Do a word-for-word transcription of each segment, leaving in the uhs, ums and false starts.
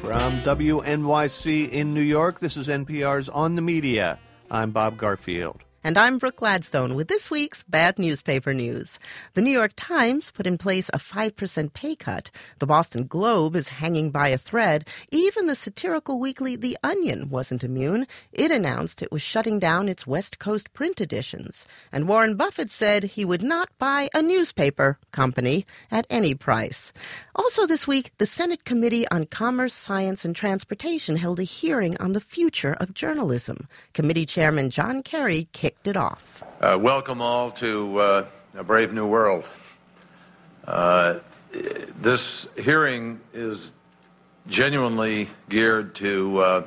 From W N Y C in New York, this is N P R's On the Media. I'm Bob Garfield. And I'm Brooke Gladstone with this week's Bad Newspaper News. The New York Times put in place a five percent pay cut. The Boston Globe is hanging by a thread. Even the satirical weekly The Onion wasn't immune. It announced it was shutting down its West Coast print editions. And Warren Buffett said he would not buy a newspaper company at any price. Also this week, the Senate Committee on Commerce, Science, and Transportation held a hearing on the future of journalism. Committee Chairman John Kerry kicked it off. Uh, welcome all to uh, a brave new world. Uh, this hearing is genuinely geared to uh,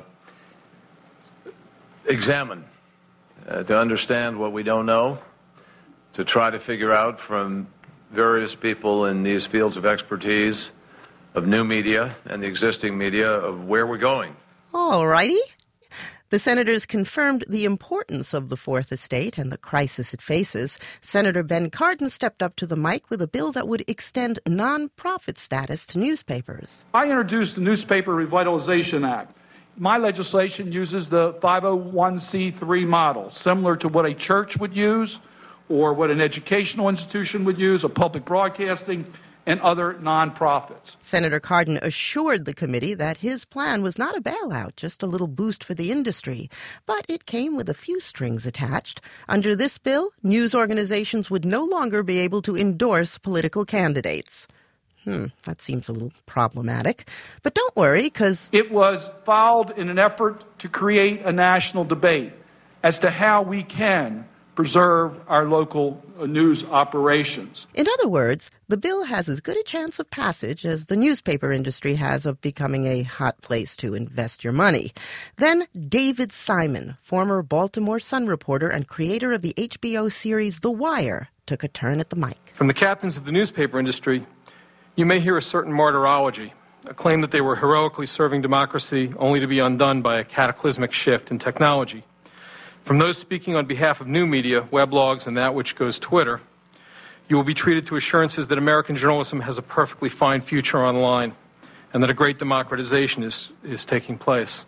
examine, uh, to understand what we don't know, to try to figure out from various people in these fields of expertise, of new media and the existing media, of where we're going. All righty. The senators confirmed the importance of the Fourth Estate and the crisis it faces. Senator Ben Cardin stepped up to the mic with a bill that would extend nonprofit status to newspapers. I introduced the Newspaper Revitalization Act. My legislation uses the five oh one c three model, similar to what a church would use or what an educational institution would use, a public broadcasting, and other nonprofits. Senator Cardin assured the committee that his plan was not a bailout, just a little boost for the industry. But it came with a few strings attached. Under this bill, news organizations would no longer be able to endorse political candidates. Hmm, that seems a little problematic. But don't worry, because it was filed in an effort to create a national debate as to how we can preserve our local news operations. In other words, the bill has as good a chance of passage as the newspaper industry has of becoming a hot place to invest your money. Then David Simon, former Baltimore Sun reporter and creator of the H B O series The Wire, took a turn at the mic. From the captains of the newspaper industry, you may hear a certain martyrology, a claim that they were heroically serving democracy only to be undone by a cataclysmic shift in technology. From those speaking on behalf of new media, weblogs, and that which goes Twitter, you will be treated to assurances that American journalism has a perfectly fine future online and that a great democratization is, is taking place.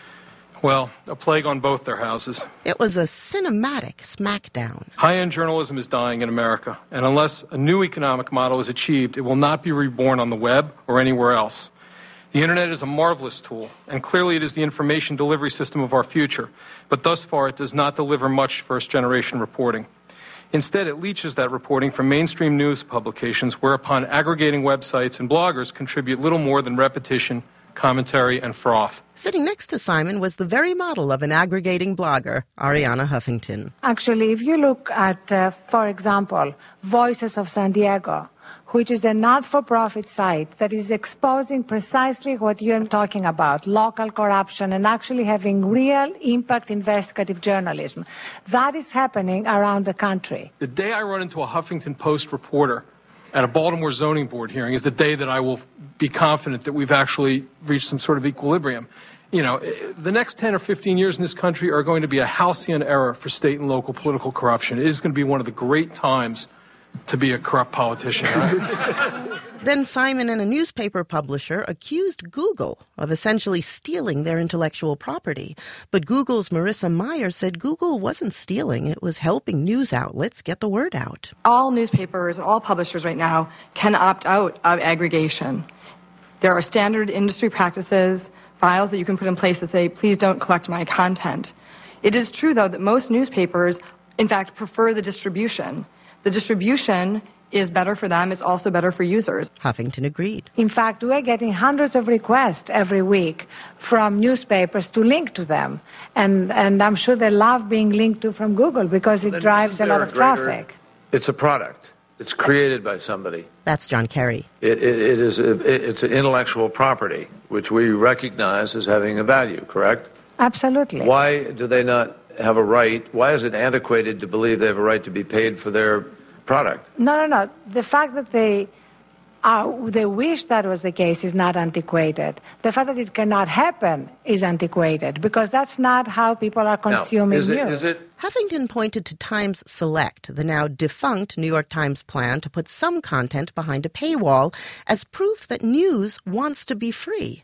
Well, a plague on both their houses. It was a cinematic smackdown. High-end journalism is dying in America, and unless a new economic model is achieved, it will not be reborn on the web or anywhere else. The Internet is a marvelous tool, and clearly it is the information delivery system of our future. But thus far, it does not deliver much first-generation reporting. Instead, it leeches that reporting from mainstream news publications, whereupon aggregating websites and bloggers contribute little more than repetition, commentary, and froth. Sitting next to Simon was the very model of an aggregating blogger, Arianna Huffington. Actually, if you look at, uh, for example, Voices of San Diego, which is a not-for-profit site that is exposing precisely what you're talking about, local corruption, and actually having real impact investigative journalism. That is happening around the country. The day I run into a Huffington Post reporter at a Baltimore zoning board hearing is the day that I will be confident that we've actually reached some sort of equilibrium. You know, the next ten or fifteen years in this country are going to be a halcyon era for state and local political corruption. It is going to be one of the great times to be a corrupt politician. Right? Then Simon and a newspaper publisher accused Google of essentially stealing their intellectual property. But Google's Marissa Mayer said Google wasn't stealing. It was helping news outlets get the word out. All newspapers, all publishers right now can opt out of aggregation. There are standard industry practices, files that you can put in place to say, please don't collect my content. It is true, though, that most newspapers, in fact, prefer the distribution. The distribution is better for them. It's also better for users. Huffington agreed. In fact, we're getting hundreds of requests every week from newspapers to link to them. And, and I'm sure they love being linked to from Google because it Then drives a lot of greater, traffic. It's a product. It's created by somebody. That's John Kerry. It, it, it is a, it, it's an intellectual property, which we recognize as having a value, correct? Absolutely. Why do they not have a right? Why is it antiquated to believe they have a right to be paid for their product? No, no, no. The fact that they uh, they wish that was the case is not antiquated. The fact that it cannot happen is antiquated because that's not how people are consuming now, is it, news. Is it? Huffington pointed to Times Select, the now defunct New York Times plan to put some content behind a paywall, as proof that news wants to be free.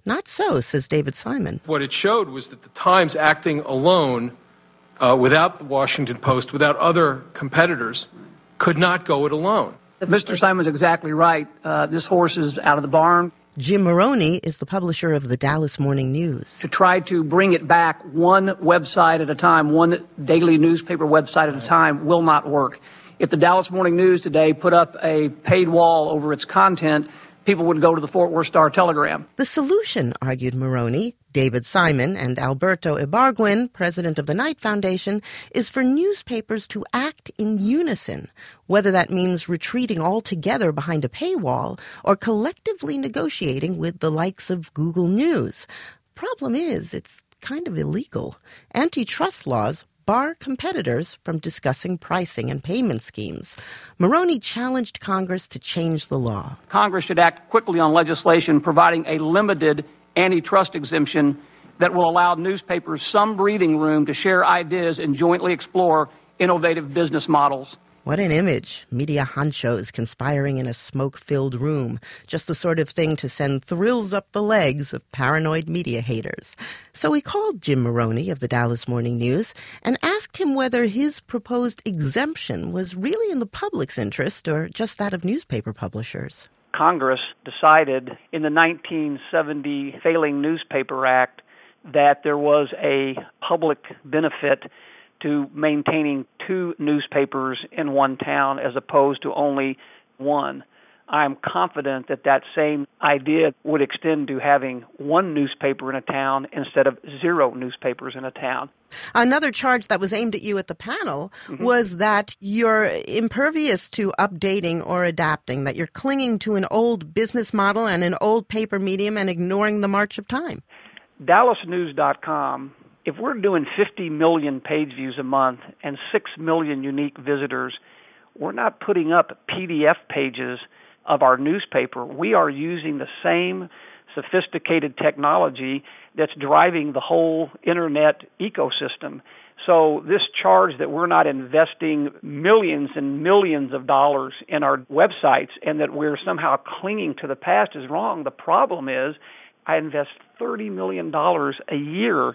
Not so, says David Simon. What it showed was that the Times acting alone, uh, without the Washington Post, without other competitors, could not go it alone. Mister Simon's exactly right. Uh, this horse is out of the barn. Jim Moroney is the publisher of the Dallas Morning News. To try to bring it back one website at a time, one daily newspaper website at a time, will not work. If the Dallas Morning News today put up a paid wall over its content, people would go to the Fort Worth Star-Telegram. The solution, argued Moroney, David Simon, and Alberto Ibargüen, president of the Knight Foundation, is for newspapers to act in unison, whether that means retreating altogether behind a paywall or collectively negotiating with the likes of Google News. Problem is, it's kind of illegal. Antitrust laws bar competitors from discussing pricing and payment schemes. Moroney challenged Congress to change the law. Congress should act quickly on legislation providing a limited antitrust exemption that will allow newspapers some breathing room to share ideas and jointly explore innovative business models. What an image. Media honchos conspiring in a smoke-filled room. Just the sort of thing to send thrills up the legs of paranoid media haters. So we called Jim Moroney of the Dallas Morning News and asked him whether his proposed exemption was really in the public's interest or just that of newspaper publishers. Congress decided in the nineteen seventy Failing Newspaper Act that there was a public benefit to maintaining two newspapers in one town as opposed to only one. I'm confident that that same idea would extend to having one newspaper in a town instead of zero newspapers in a town. Another charge that was aimed at you at the panel mm-hmm. was that you're impervious to updating or adapting, that you're clinging to an old business model and an old paper medium and ignoring the march of time. Dallas News dot com, if we're doing fifty million page views a month and six million unique visitors, we're not putting up P D F pages of our newspaper. We are using the same sophisticated technology that's driving the whole internet ecosystem. So this charge that we're not investing millions and millions of dollars in our websites and that we're somehow clinging to the past is wrong. The problem is I invest thirty million dollars a year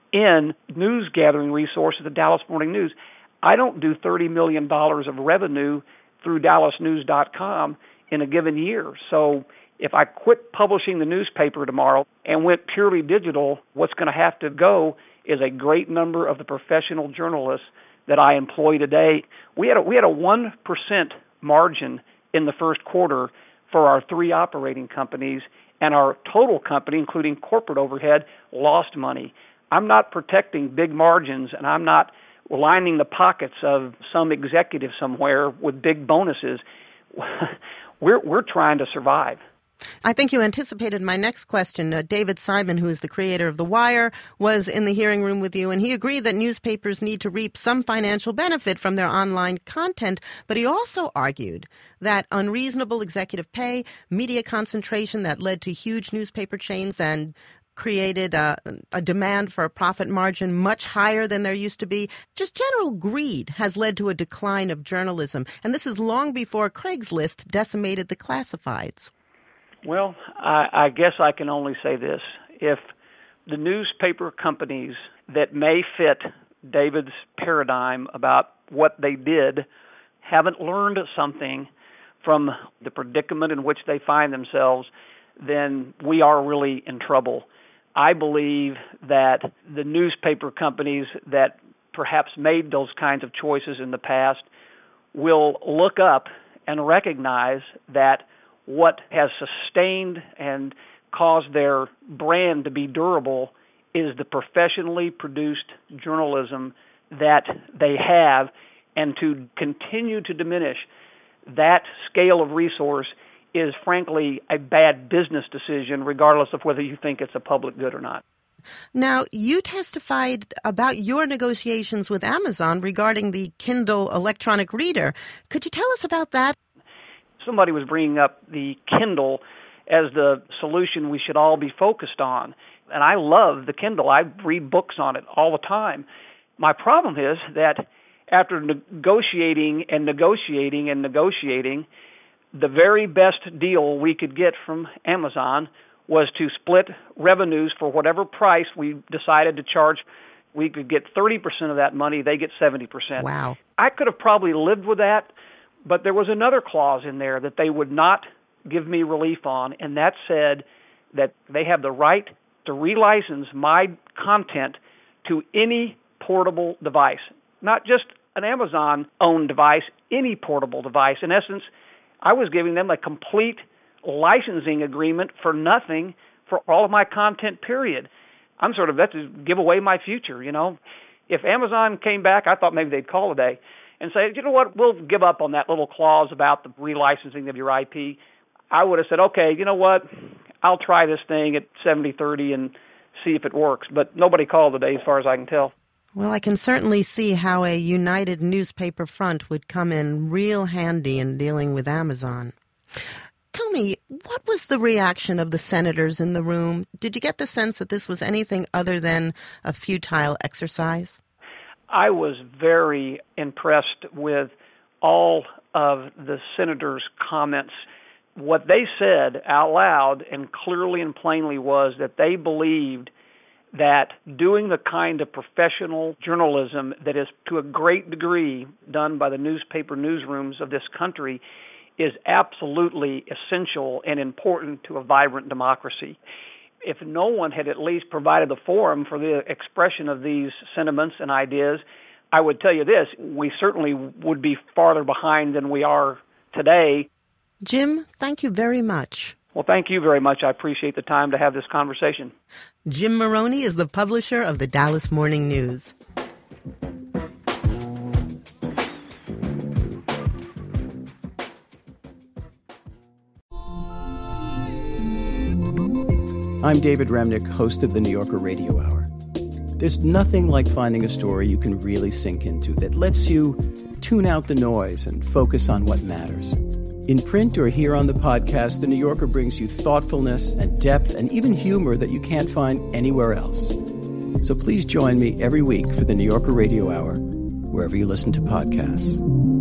in news gathering resources at the Dallas Morning News. I don't do thirty million dollars of revenue through Dallas News dot com in a given year. So if I quit publishing the newspaper tomorrow and went purely digital, what's going to have to go is a great number of the professional journalists that I employ today. We had a, we had a one percent margin in the first quarter for our three operating companies, and our total company, including corporate overhead, lost money. I'm not protecting big margins, and I'm not lining the pockets of some executive somewhere with big bonuses. We're we're trying to survive. I think you anticipated my next question. Uh, David Simon, who is the creator of The Wire, was in the hearing room with you, and he agreed that newspapers need to reap some financial benefit from their online content. But he also argued that unreasonable executive pay, media concentration that led to huge newspaper chains and created a, a demand for a profit margin much higher than there used to be. Just general greed has led to a decline of journalism. And this is long before Craigslist decimated the classifieds. Well, I, I guess I can only say this. If the newspaper companies that may fit David's paradigm about what they did haven't learned something from the predicament in which they find themselves, then we are really in trouble. I believe that the newspaper companies that perhaps made those kinds of choices in the past will look up and recognize that what has sustained and caused their brand to be durable is the professionally produced journalism that they have, and to continue to diminish that scale of resource is frankly a bad business decision, regardless of whether you think it's a public good or not. Now, you testified about your negotiations with Amazon regarding the Kindle electronic reader. Could you tell us about that? Somebody was bringing up the Kindle as the solution we should all be focused on. And I love the Kindle. I read books on it all the time. My problem is that after negotiating and negotiating and negotiating, the very best deal we could get from Amazon was to split revenues for whatever price we decided to charge. We could get thirty percent of that money, they get seventy percent. Wow. I could have probably lived with that, but there was another clause in there that they would not give me relief on, and that said that they have the right to relicense my content to any portable device, not just an Amazon-owned device, any portable device. In essence, I was giving them a complete licensing agreement for nothing for all of my content, period. I'm sort of, that's to give away my future, you know. If Amazon came back, I thought maybe they'd call today and say, you know what, we'll give up on that little clause about the relicensing of your I P. I would have said, okay, you know what, I'll try this thing at seventy thirty and see if it works. But nobody called today as far as I can tell. Well, I can certainly see how a united newspaper front would come in real handy in dealing with Amazon. Tell me, what was the reaction of the senators in the room? Did you get the sense that this was anything other than a futile exercise? I was very impressed with all of the senators' comments. What they said out loud and clearly and plainly was that they believed that doing the kind of professional journalism that is to a great degree done by the newspaper newsrooms of this country is absolutely essential and important to a vibrant democracy. If no one had at least provided the forum for the expression of these sentiments and ideas, I would tell you this, we certainly would be farther behind than we are today. Jim, thank you very much. Well, thank you very much. I appreciate the time to have this conversation. Jim Moroney is the publisher of the Dallas Morning News. I'm David Remnick, host of the New Yorker Radio Hour. There's nothing like finding a story you can really sink into that lets you tune out the noise and focus on what matters. In print or here on the podcast, The New Yorker brings you thoughtfulness and depth and even humor that you can't find anywhere else. So please join me every week for the New Yorker Radio Hour, wherever you listen to podcasts.